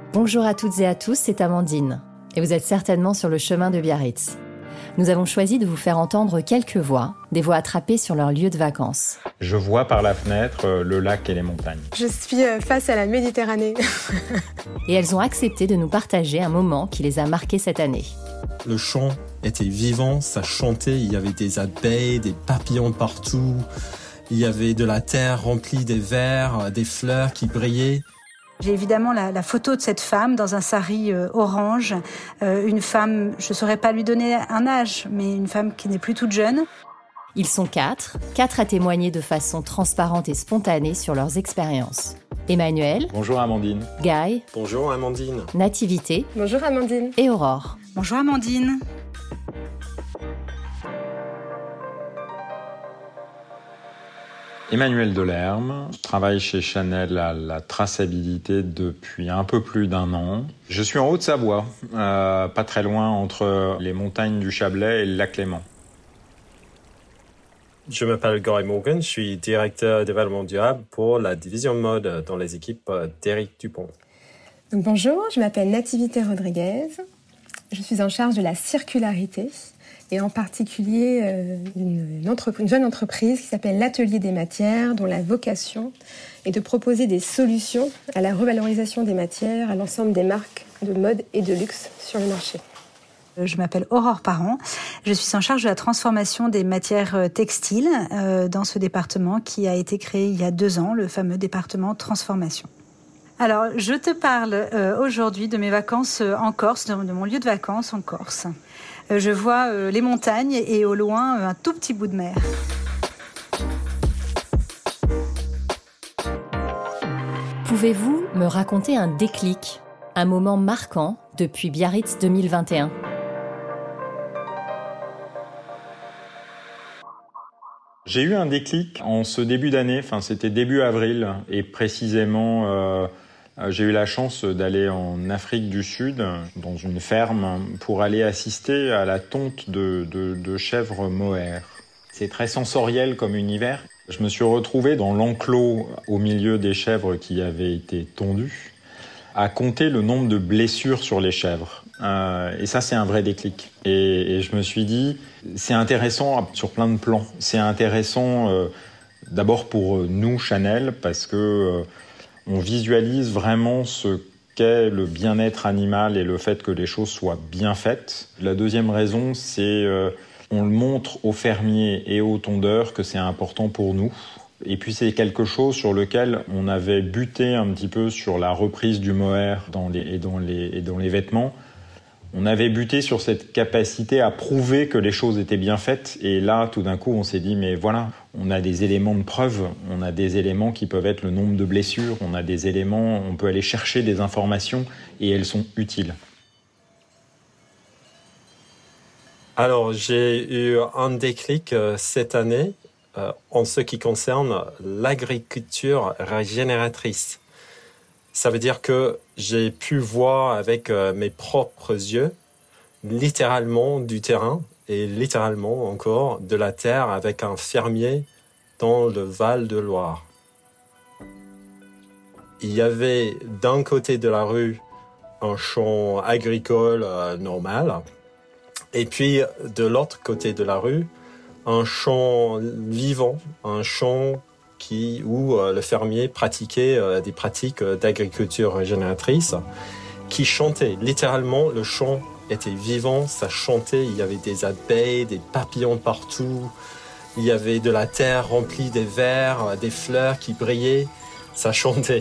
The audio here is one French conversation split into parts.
Bonjour à toutes et à tous, c'est Amandine. Et vous êtes certainement sur le chemin de Biarritz. Nous avons choisi de vous faire entendre quelques voix, des voix attrapées sur leur lieu de vacances. Je vois par la fenêtre le lac et les montagnes. Je suis face à la Méditerranée. Et elles ont accepté de nous partager un moment qui les a marquées cette année. Le chant était vivant, ça chantait, il y avait des abeilles, des papillons partout, il y avait de la terre remplie des vers, des fleurs qui brillaient. J'ai évidemment la photo de cette femme dans un sari orange, une femme, je ne saurais pas lui donner un âge, mais une femme qui n'est plus toute jeune. Ils sont quatre à témoigner de façon transparente et spontanée sur leurs expériences. Emmanuel. Bonjour Amandine. Guy. Bonjour Amandine. Nativité. Bonjour Amandine. Et Aurore. Bonjour Amandine. Emmanuel Delerme, je travaille chez Chanel à la traçabilité depuis un peu plus d'1 an. Je suis en Haute-Savoie, pas très loin entre les montagnes du Chablais et le lac Léman. Je m'appelle Guy Morgan, je suis directeur développement durable pour la division mode dans les équipes d'Éric Dupont. Donc bonjour, je m'appelle Nativité Rodriguez. Je suis en charge de la circularité et en particulier une jeune entreprise qui s'appelle l'Atelier des matières, dont la vocation est de proposer des solutions à la revalorisation des matières à l'ensemble des marques de mode et de luxe sur le marché. Je m'appelle Aurore Parent. Je suis en charge de la transformation des matières textiles dans ce département qui a été créé il y a 2 ans, le fameux département transformation. Alors, je te parle aujourd'hui de mes vacances en Corse, de mon lieu de vacances en Corse. Je vois les montagnes et au loin un tout petit bout de mer. Pouvez-vous me raconter un déclic, un moment marquant depuis Biarritz 2021 ? J'ai eu un déclic en ce début d'année, c'était début avril, et précisément j'ai eu la chance d'aller en Afrique du Sud, dans une ferme, pour aller assister à la tonte de chèvres mohair. C'est très sensoriel comme univers. Je me suis retrouvé dans l'enclos au milieu des chèvres qui avaient été tondues, à compter le nombre de blessures sur les chèvres. Et ça, c'est un vrai déclic. Et je me suis dit, c'est intéressant sur plein de plans. C'est intéressant d'abord pour nous, Chanel, parce que on visualise vraiment ce qu'est le bien-être animal et le fait que les choses soient bien faites. La deuxième raison, c'est on le montre aux fermiers et aux tondeurs que c'est important pour nous. Et puis c'est quelque chose sur lequel on avait buté un petit peu sur la reprise du mohair dans les vêtements. On avait buté sur cette capacité à prouver que les choses étaient bien faites. Et là, tout d'un coup, on s'est dit, mais voilà, on a des éléments de preuve. On a des éléments qui peuvent être le nombre de blessures. On a des éléments, on peut aller chercher des informations et elles sont utiles. Alors, j'ai eu un déclic cette année en ce qui concerne l'agriculture régénératrice. Ça veut dire que j'ai pu voir avec mes propres yeux, littéralement du terrain et littéralement encore de la terre avec un fermier dans le Val-de-Loire. Il y avait d'un côté de la rue un champ agricole normal et puis de l'autre côté de la rue un champ vivant, un champ où le fermier pratiquait des pratiques d'agriculture régénératrice qui chantait. Littéralement, le chant était vivant, ça chantait, il y avait des abeilles, des papillons partout, il y avait de la terre remplie des vers, des fleurs qui brillaient, ça chantait.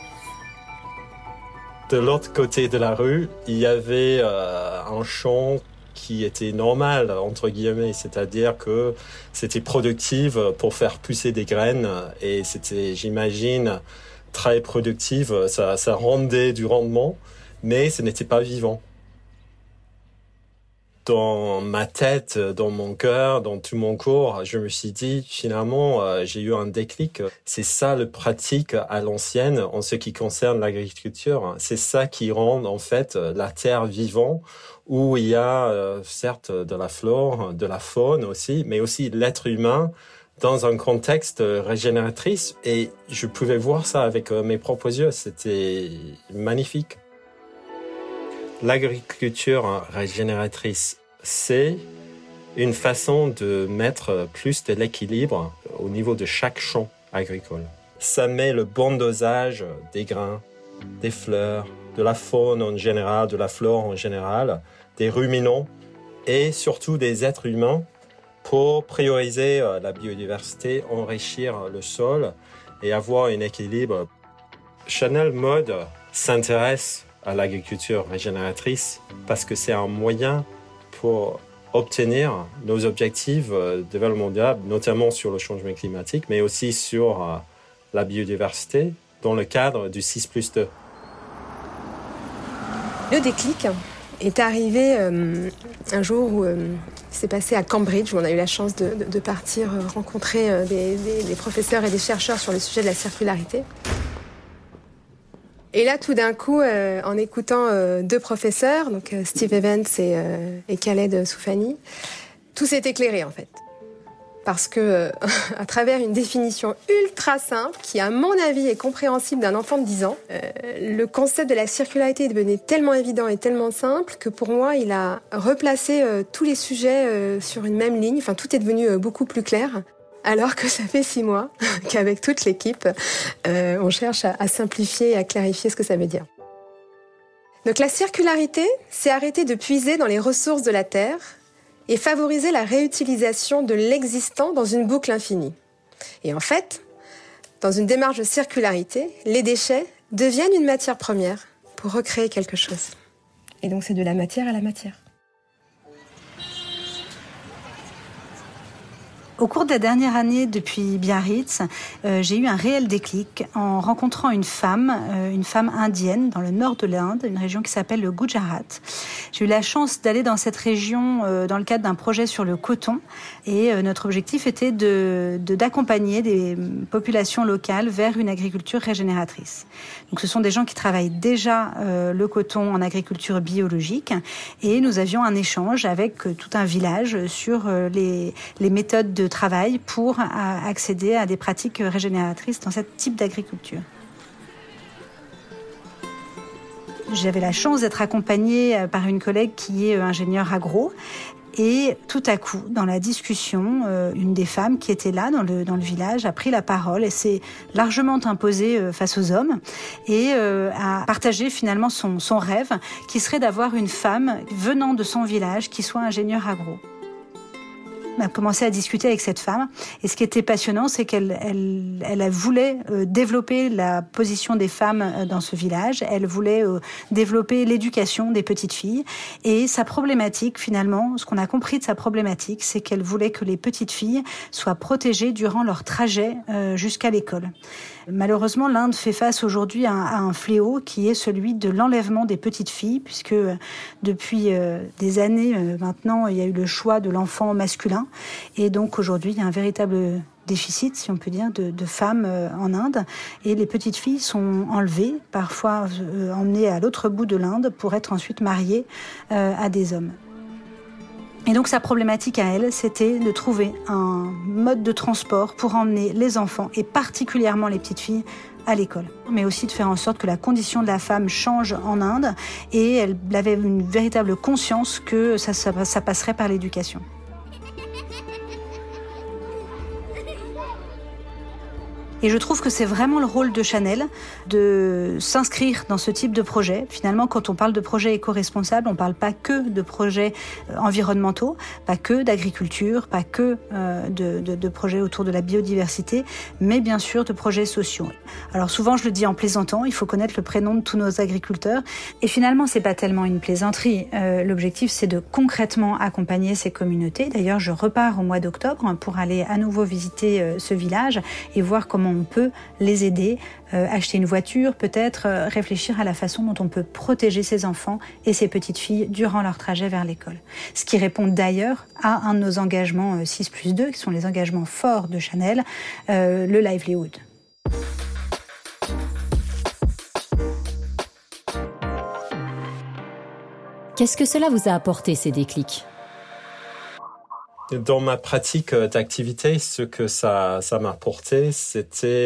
De l'autre côté de la rue, il y avait un champ qui était normal, entre guillemets, c'est-à-dire que c'était productif pour faire pousser des graines et c'était, j'imagine, très productif, ça rendait du rendement, mais ce n'était pas vivant. Dans ma tête, dans mon cœur, dans tout mon corps, je me suis dit, finalement, j'ai eu un déclic. C'est ça le pratique à l'ancienne en ce qui concerne l'agriculture. C'est ça qui rend, en fait, la terre vivante, où il y a, certes, de la flore, de la faune aussi, mais aussi l'être humain dans un contexte régénératrice. Et je pouvais voir ça avec mes propres yeux. C'était magnifique. l'agriculture régénératrice, c'est une façon de mettre plus de l'équilibre au niveau de chaque champ agricole. Ça met le bon dosage des grains, des fleurs, de la faune en général, de la flore en général, des ruminants et surtout des êtres humains pour prioriser la biodiversité, enrichir le sol et avoir un équilibre. Chanel Mode s'intéresse à l'agriculture régénératrice parce que c'est un moyen pour obtenir nos objectifs de développement durable, notamment sur le changement climatique, mais aussi sur la biodiversité dans le cadre du 6+2. Le déclic est arrivé un jour où c'est passé à Cambridge, où on a eu la chance de partir rencontrer des professeurs et des chercheurs sur le sujet de la circularité. Et là, tout d'un coup, en écoutant deux professeurs, donc Steve Evans et Khaled Soufani, tout s'est éclairé en fait. Parce que, à travers une définition ultra simple, qui à mon avis est compréhensible d'un enfant de 10 ans, le concept de la circularité devenait tellement évident et tellement simple que pour moi, il a replacé tous les sujets sur une même ligne. Enfin, tout est devenu beaucoup plus clair. Alors que ça fait 6 mois qu'avec toute l'équipe, on cherche à simplifier et à clarifier ce que ça veut dire. Donc la circularité, c'est arrêter de puiser dans les ressources de la Terre et favoriser la réutilisation de l'existant dans une boucle infinie. Et en fait, dans une démarche de circularité, les déchets deviennent une matière première pour recréer quelque chose. Et donc c'est de la matière à la matière. Au cours de la dernière année depuis Biarritz, j'ai eu un réel déclic en rencontrant une femme indienne dans le nord de l'Inde, une région qui s'appelle le Gujarat. J'ai eu la chance d'aller dans cette région dans le cadre d'un projet sur le coton et notre objectif était d'accompagner des populations locales vers une agriculture régénératrice. Donc ce sont des gens qui travaillent déjà le coton en agriculture biologique et nous avions un échange avec tout un village sur les méthodes de travail pour accéder à des pratiques régénératrices dans ce type d'agriculture. J'avais la chance d'être accompagnée par une collègue qui est ingénieure agro. Et tout à coup, dans la discussion, une des femmes qui était là dans le village a pris la parole et s'est largement imposée face aux hommes et a partagé finalement son rêve qui serait d'avoir une femme venant de son village qui soit ingénieure agro. On a commencé à discuter avec cette femme et ce qui était passionnant, c'est qu'elle voulait développer la position des femmes dans ce village, elle voulait développer l'éducation des petites filles et sa problématique finalement, ce qu'on a compris de sa problématique, c'est qu'elle voulait que les petites filles soient protégées durant leur trajet jusqu'à l'école. Malheureusement, l'Inde fait face aujourd'hui à un fléau qui est celui de l'enlèvement des petites filles, puisque depuis des années maintenant, il y a eu le choix de l'enfant masculin. Et donc aujourd'hui, il y a un véritable déficit, si on peut dire, de femmes en Inde. Et les petites filles sont enlevées, parfois emmenées à l'autre bout de l'Inde pour être ensuite mariées à des hommes. Et donc sa problématique à elle, c'était de trouver un mode de transport pour emmener les enfants, et particulièrement les petites filles, à l'école. Mais aussi de faire en sorte que la condition de la femme change en Inde, et elle avait une véritable conscience que ça passerait par l'éducation. Et je trouve que c'est vraiment le rôle de Chanel de s'inscrire dans ce type de projet. Finalement, quand on parle de projets éco-responsables, on ne parle pas que de projets environnementaux, pas que d'agriculture, pas que de projets autour de la biodiversité, mais bien sûr de projets sociaux. Alors souvent, je le dis en plaisantant, il faut connaître le prénom de tous nos agriculteurs. Et finalement, c'est pas tellement une plaisanterie. L'objectif, c'est de concrètement accompagner ces communautés. D'ailleurs, je repars au mois d'octobre pour aller à nouveau visiter ce village et voir comment on peut les aider, acheter une voiture, peut-être réfléchir à la façon dont on peut protéger ses enfants et ses petites filles durant leur trajet vers l'école. Ce qui répond d'ailleurs à un de nos engagements 6+2, qui sont les engagements forts de Chanel, le livelihood. Qu'est-ce que cela vous a apporté, ces déclics ? Dans ma pratique d'activité, ce que ça m'a apporté, c'était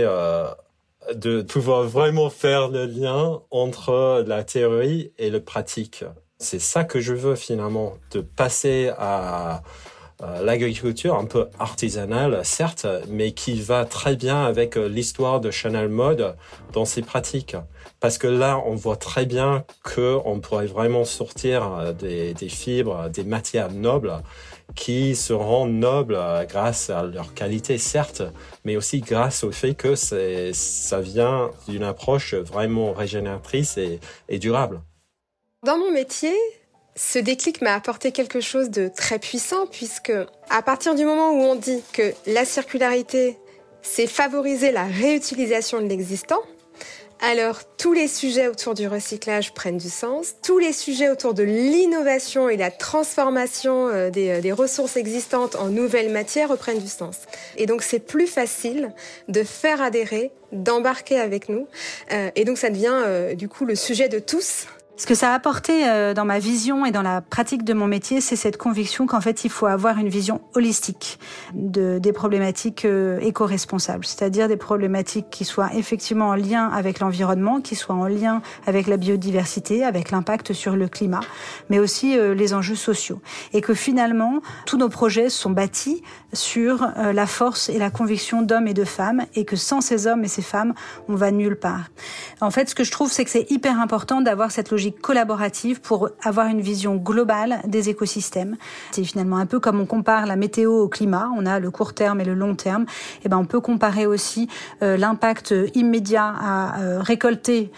de pouvoir vraiment faire le lien entre la théorie et le pratique. C'est ça que je veux finalement, de passer à l'agriculture un peu artisanale, certes, mais qui va très bien avec l'histoire de Chanel Mode dans ses pratiques. Parce que là, on voit très bien qu'on pourrait vraiment sortir des fibres, des matières nobles qui seront nobles grâce à leur qualité, certes, mais aussi grâce au fait que ça vient d'une approche vraiment régénératrice et durable. Dans mon métier, ce déclic m'a apporté quelque chose de très puissant puisque à partir du moment où on dit que la circularité, c'est favoriser la réutilisation de l'existant, alors tous les sujets autour du recyclage prennent du sens, tous les sujets autour de l'innovation et la transformation des ressources existantes en nouvelles matières reprennent du sens. Et donc c'est plus facile de faire adhérer, d'embarquer avec nous, et donc ça devient du coup le sujet de tous. Ce que ça a apporté dans ma vision et dans la pratique de mon métier, c'est cette conviction qu'en fait, il faut avoir une vision holistique des problématiques éco-responsables, c'est-à-dire des problématiques qui soient effectivement en lien avec l'environnement, qui soient en lien avec la biodiversité, avec l'impact sur le climat, mais aussi les enjeux sociaux. Et que finalement, tous nos projets sont bâtis sur la force et la conviction d'hommes et de femmes, et que sans ces hommes et ces femmes, on va nulle part. En fait, ce que je trouve, c'est que c'est hyper important d'avoir cette logique collaborative pour avoir une vision globale des écosystèmes. C'est finalement un peu comme on compare la météo au climat, on a le court terme et le long terme, et ben on peut comparer aussi l'impact immédiat à récolter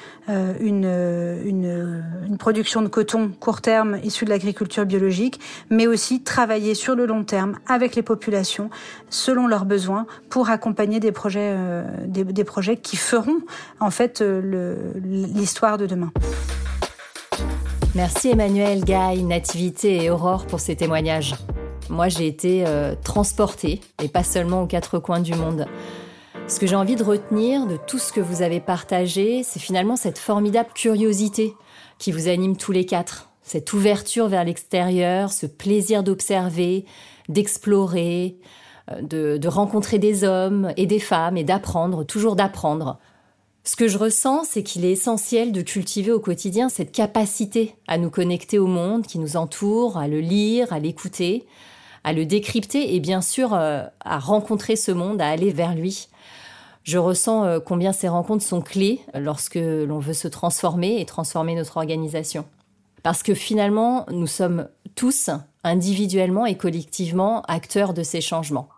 une production de coton court terme issue de l'agriculture biologique, mais aussi travailler sur le long terme avec les populations selon leurs besoins pour accompagner des projets qui feront en fait l'histoire de demain. Merci Emmanuelle, Guy, Nativité et Aurore pour ces témoignages. Moi, j'ai été transportée, et pas seulement aux quatre coins du monde. Ce que j'ai envie de retenir de tout ce que vous avez partagé, c'est finalement cette formidable curiosité qui vous anime tous les quatre. Cette ouverture vers l'extérieur, ce plaisir d'observer, d'explorer, de rencontrer des hommes et des femmes et d'apprendre, toujours d'apprendre. Ce que je ressens, c'est qu'il est essentiel de cultiver au quotidien cette capacité à nous connecter au monde qui nous entoure, à le lire, à l'écouter, à le décrypter et bien sûr à rencontrer ce monde, à aller vers lui. Je ressens combien ces rencontres sont clés lorsque l'on veut se transformer et transformer notre organisation. Parce que finalement, nous sommes tous, individuellement et collectivement, acteurs de ces changements.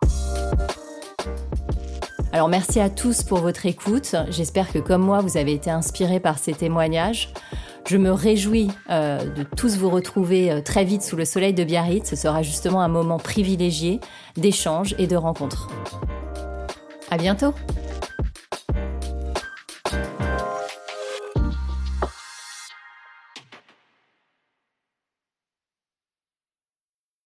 Alors merci à tous pour votre écoute. J'espère que comme moi, vous avez été inspirés par ces témoignages. Je me réjouis de tous vous retrouver très vite sous le soleil de Biarritz. Ce sera justement un moment privilégié d'échange et de rencontre. À bientôt!